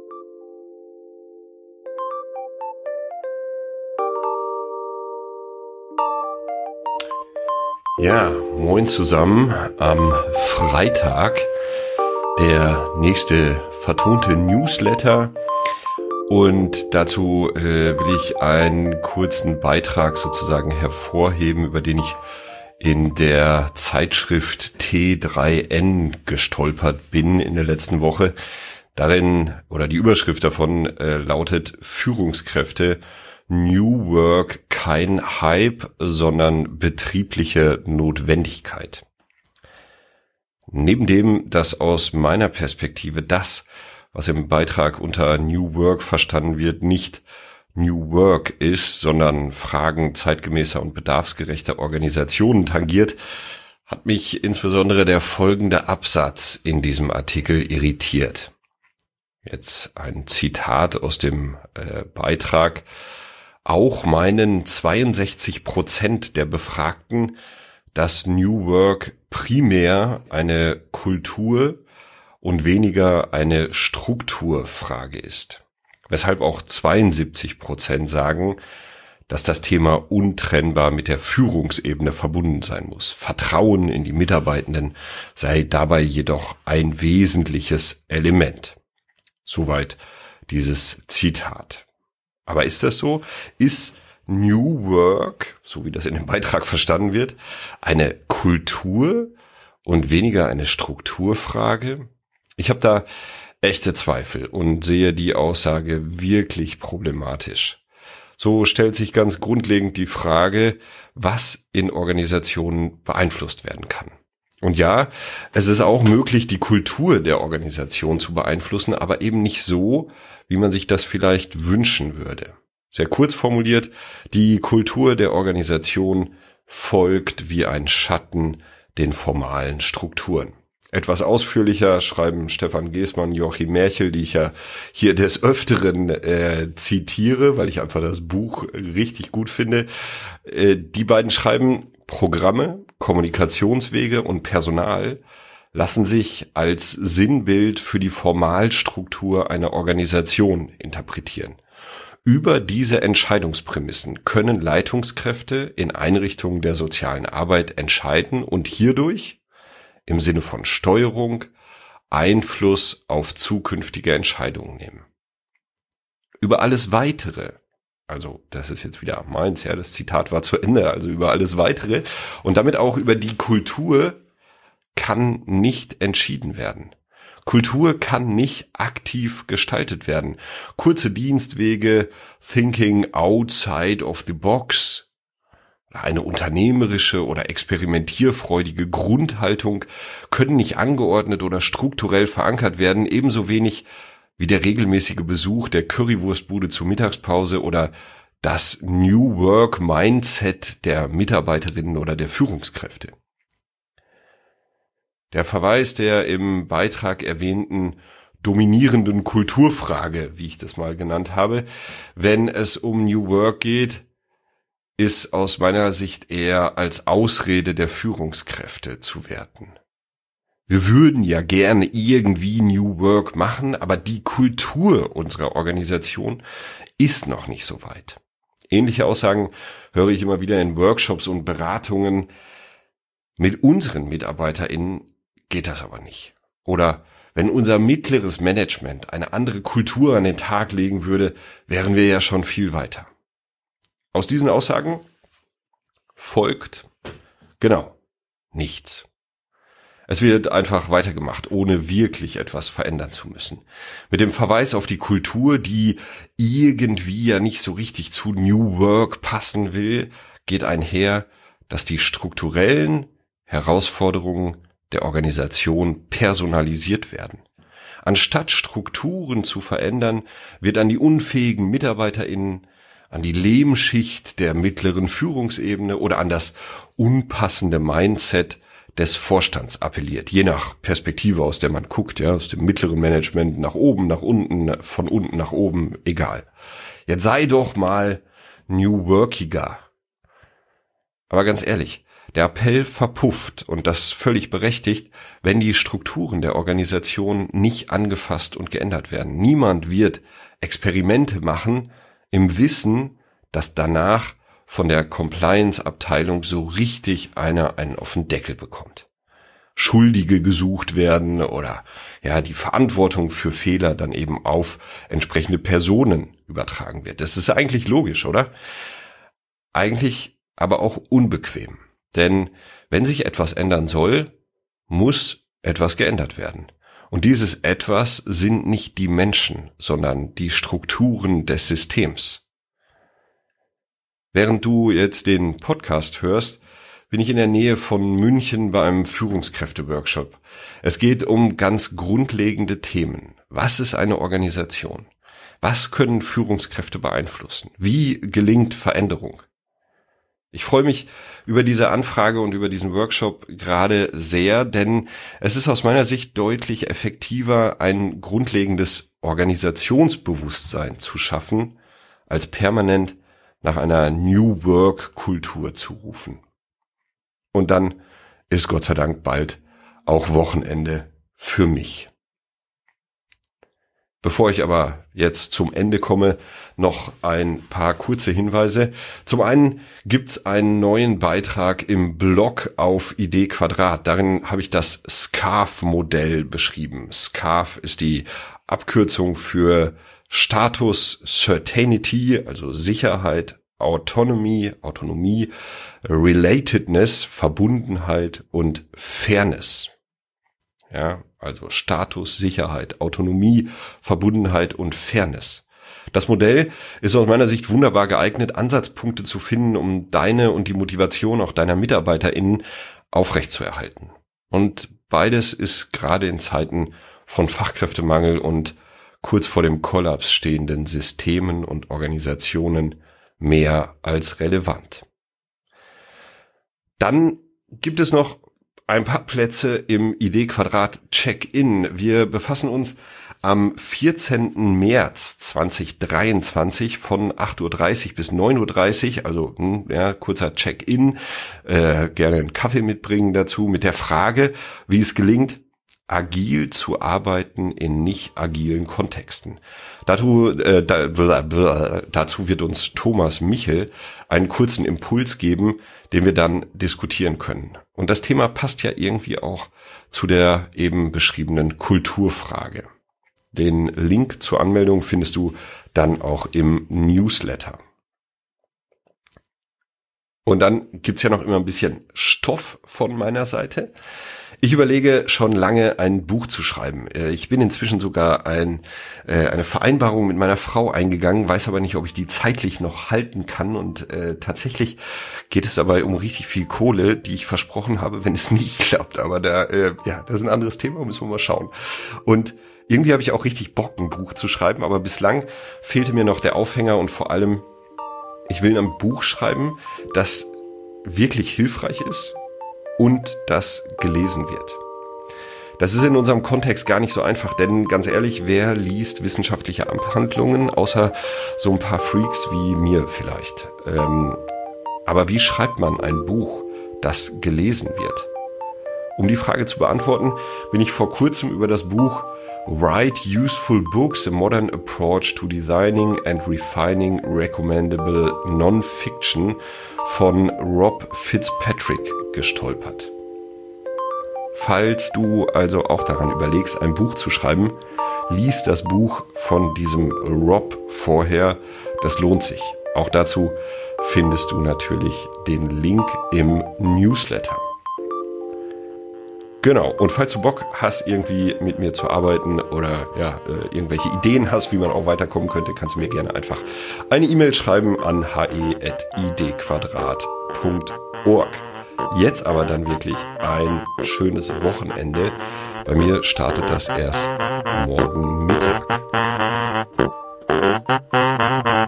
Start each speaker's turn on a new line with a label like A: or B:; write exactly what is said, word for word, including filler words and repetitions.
A: Ja, moin zusammen am Freitag, der nächste vertonte Newsletter, und dazu äh, will ich einen kurzen Beitrag sozusagen hervorheben, über den ich in der Zeitschrift T drei N gestolpert bin in der letzten Woche. Darin, oder die Überschrift davon äh, lautet: Führungskräfte, New Work kein Hype, sondern betriebliche Notwendigkeit. Neben dem, dass aus meiner Perspektive das, was im Beitrag unter New Work verstanden wird, nicht New Work ist, sondern Fragen zeitgemäßer und bedarfsgerechter Organisationen tangiert, hat mich insbesondere der folgende Absatz in diesem Artikel irritiert. Jetzt ein Zitat aus dem äh, Beitrag. Auch meinen zweiundsechzig Prozent der Befragten, dass New Work primär eine Kultur und weniger eine Strukturfrage ist. Weshalb auch zweiundsiebzig Prozent sagen, dass das Thema untrennbar mit der Führungsebene verbunden sein muss. Vertrauen in die Mitarbeitenden sei dabei jedoch ein wesentliches Element. Soweit dieses Zitat. Aber ist das so? Ist New Work, so wie das in dem Beitrag verstanden wird, eine Kultur und weniger eine Strukturfrage? Ich habe da echte Zweifel und sehe die Aussage wirklich problematisch. So stellt sich ganz grundlegend die Frage, was in Organisationen beeinflusst werden kann. Und ja, es ist auch möglich, die Kultur der Organisation zu beeinflussen, aber eben nicht so, wie man sich das vielleicht wünschen würde. Sehr kurz formuliert, die Kultur der Organisation folgt wie ein Schatten den formalen Strukturen. Etwas ausführlicher schreiben Stefan Geßmann, Joachim Merchel, die ich ja hier des Öfteren äh, zitiere, weil ich einfach das Buch richtig gut finde. Äh, die beiden schreiben: Programme, Kommunikationswege und Personal lassen sich als Sinnbild für die Formalstruktur einer Organisation interpretieren. Über diese Entscheidungsprämissen können Leitungskräfte in Einrichtungen der sozialen Arbeit entscheiden und hierdurch im Sinne von Steuerung Einfluss auf zukünftige Entscheidungen nehmen. Über alles Weitere, also das ist jetzt wieder meins, ja, das Zitat war zu Ende, also über alles Weitere und damit auch über die Kultur kann nicht entschieden werden. Kultur kann nicht aktiv gestaltet werden. Kurze Dienstwege, thinking outside of the box, eine unternehmerische oder experimentierfreudige Grundhaltung können nicht angeordnet oder strukturell verankert werden, ebenso wenig wie der regelmäßige Besuch der Currywurstbude zur Mittagspause oder das New Work Mindset der Mitarbeiterinnen oder der Führungskräfte. Der Verweis der im Beitrag erwähnten dominierenden Kulturfrage, wie ich das mal genannt habe, wenn es um New Work geht, ist aus meiner Sicht eher als Ausrede der Führungskräfte zu werten. Wir würden ja gerne irgendwie New Work machen, aber die Kultur unserer Organisation ist noch nicht so weit. Ähnliche Aussagen höre ich immer wieder in Workshops und Beratungen. Mit unseren MitarbeiterInnen geht das aber nicht. Oder wenn unser mittleres Management eine andere Kultur an den Tag legen würde, wären wir ja schon viel weiter. Aus diesen Aussagen folgt, genau, nichts. Es wird einfach weitergemacht, ohne wirklich etwas verändern zu müssen. Mit dem Verweis auf die Kultur, die irgendwie ja nicht so richtig zu New Work passen will, geht einher, dass die strukturellen Herausforderungen der Organisation personalisiert werden. Anstatt Strukturen zu verändern, wird an die unfähigen MitarbeiterInnen, an die Lehmschicht der mittleren Führungsebene oder an das unpassende Mindset des Vorstands appelliert, je nach Perspektive, aus der man guckt, ja, aus dem mittleren Management nach oben, nach unten, von unten nach oben, egal. Jetzt sei doch mal New Workiger. Aber ganz ehrlich, Der Appell verpufft, und das völlig berechtigt, wenn die Strukturen der Organisation nicht angefasst und geändert werden. Niemand wird Experimente machen im Wissen, dass danach von der Compliance-Abteilung so richtig einer einen auf den Deckel bekommt. Schuldige gesucht werden oder ja die Verantwortung für Fehler dann eben auf entsprechende Personen übertragen wird. Das ist eigentlich logisch, oder? Eigentlich aber auch unbequem. Denn wenn sich etwas ändern soll, muss etwas geändert werden. Und dieses Etwas sind nicht die Menschen, sondern die Strukturen des Systems. Während du jetzt den Podcast hörst, bin ich in der Nähe von München bei einem Führungskräfte-Workshop. Es geht um ganz grundlegende Themen. Was ist eine Organisation? Was können Führungskräfte beeinflussen? Wie gelingt Veränderung? Ich freue mich über diese Anfrage und über diesen Workshop gerade sehr, denn es ist aus meiner Sicht deutlich effektiver, ein grundlegendes Organisationsbewusstsein zu schaffen, als permanent nach einer New Work-Kultur zu rufen. Und dann ist Gott sei Dank bald auch Wochenende für mich. Bevor ich aber jetzt zum Ende komme, noch ein paar kurze Hinweise. Zum einen gibt's einen neuen Beitrag im Blog auf Idee Quadrat. Darin habe ich das SCARF-Modell beschrieben. SCARF ist die Abkürzung für Status Certainty, also Sicherheit, Autonomy, Autonomie, Relatedness, Verbundenheit und Fairness. Ja, also Status, Sicherheit, Autonomie, Verbundenheit und Fairness. Das Modell ist aus meiner Sicht wunderbar geeignet, Ansatzpunkte zu finden, um deine und die Motivation auch deiner MitarbeiterInnen aufrechtzuerhalten. Und beides ist gerade in Zeiten von Fachkräftemangel und kurz vor dem Kollaps stehenden Systemen und Organisationen mehr als relevant. Dann gibt es noch ein paar Plätze im Idee Quadrat Check-in. Wir befassen uns am vierzehnten März zweitausenddreiundzwanzig von acht Uhr dreißig bis neun Uhr dreißig, also ja, kurzer Check-in, äh, gerne einen Kaffee mitbringen dazu, mit der Frage, wie es gelingt, agil zu arbeiten in nicht agilen Kontexten. Dazu, äh, da, blablabla, dazu wird uns Thomas Michel einen kurzen Impuls geben, den wir dann diskutieren können. Und das Thema passt ja irgendwie auch zu der eben beschriebenen Kulturfrage. Den Link zur Anmeldung findest du dann auch im Newsletter. Und dann gibt's ja noch immer ein bisschen Stoff von meiner Seite. Ich überlege schon lange, ein Buch zu schreiben. Ich bin inzwischen sogar ein, äh, eine Vereinbarung mit meiner Frau eingegangen, weiß aber nicht, ob ich die zeitlich noch halten kann. Und äh, tatsächlich geht es dabei um richtig viel Kohle, die ich versprochen habe, wenn es nicht klappt. Aber da, äh, ja, das ist ein anderes Thema, müssen wir mal schauen. Und irgendwie habe ich auch richtig Bock, ein Buch zu schreiben, aber bislang fehlte mir noch der Aufhänger und vor allem, ich will ein Buch schreiben, das wirklich hilfreich ist und das gelesen wird. Das ist in unserem Kontext gar nicht so einfach, denn ganz ehrlich, wer liest wissenschaftliche Abhandlungen, außer so ein paar Freaks wie mir vielleicht. Ähm, aber wie schreibt man ein Buch, das gelesen wird? Um die Frage zu beantworten, bin ich vor kurzem über das Buch Write Useful Books, a Modern Approach to Designing and Refining Recommendable Non-Fiction von Rob Fitzpatrick gestolpert. Falls du also auch daran überlegst, ein Buch zu schreiben, lies das Buch von diesem Rob vorher, das lohnt sich. Auch dazu findest du natürlich den Link im Newsletter. Genau, und falls du Bock hast, irgendwie mit mir zu arbeiten oder ja, äh, irgendwelche Ideen hast, wie man auch weiterkommen könnte, kannst du mir gerne einfach eine E-Mail schreiben an h e at ideequadrat punkt org. Jetzt aber dann wirklich ein schönes Wochenende. Bei mir startet das erst morgen Mittag.